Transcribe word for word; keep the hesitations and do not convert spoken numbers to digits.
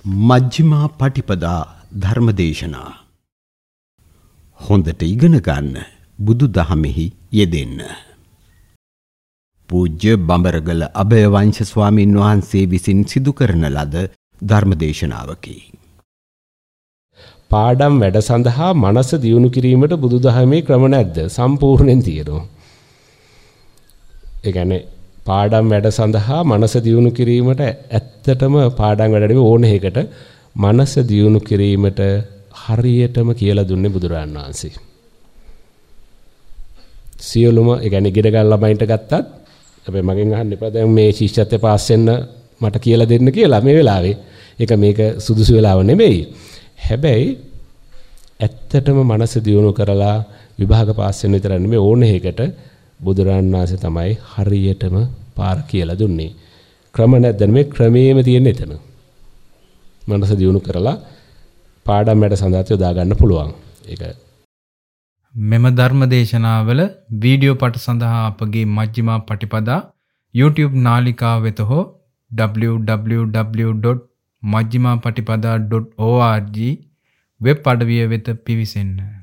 මජ්ක්‍ධිමා පටිපදා ධර්මදේශනා. හොඳට ඉගෙන ගන්න, බුදු දහමෙහි යෙදෙන්න. පූජ්‍ය බඹරගල අභයවංශ ස්වාමීන් වහන්සේ විසින් සිදු කරන ලද ධර්මදේශනාවකි. පාඩම් වැඩ සඳහා මනස දියුණු කිරීමට බුදුදහමේ ක්‍රම නැද්ද? සම්පූර්ණයෙන් තියෙනවා. ඒ කියන්නේ පාඩම් වැඩ සඳහා මනස දියුණු කිරීමට ඇත්තටම පාඩම් වැඩ නෙවෙයි ඕන එකකට මනස දියුණු කිරීමට හරියටම කියලා දුන්නේ බුදුරජාණන් වහන්සේ. සියලුම ඒ කියන්නේ ඉගෙන ගන්න ළමයින්ට ගත්තත් හැබැයි මගෙන් අහන්න එපා දැන් මේ ශිෂ්‍යත්වය පාස් වෙන්න මට කියලා දෙන්න කියලා මේ වෙලාවේ. ඒක මේක සුදුසු වෙලාව නෙමෙයි. හැබැයි ඇත්තටම මනස දියුණු කරලා විභාග පාස් වෙන්න විතර නෙමෙයි ඕන එකකට බුදුරජාණන් වහන්සේ තමයි හරියටම පාර කියලා දුන්නේ. ක්‍රම නැද්ද මේ ක්‍රමයේම තියෙන එතන. මනස දියුණු කරලා පාඩම් වැඩ සඳහා යොදා ගන්න පුළුවන්. ඒක මෙම ධර්ම දේශනාවල වීඩියෝ පට සඳහා අපගේ මජ්ක්‍ධිමා පටිපදා YouTube නාලිකාව වෙත හෝ double-u double-u double-u dot majjhimaapatipada dot org web අඩවිය වෙත පිවිසෙන්න.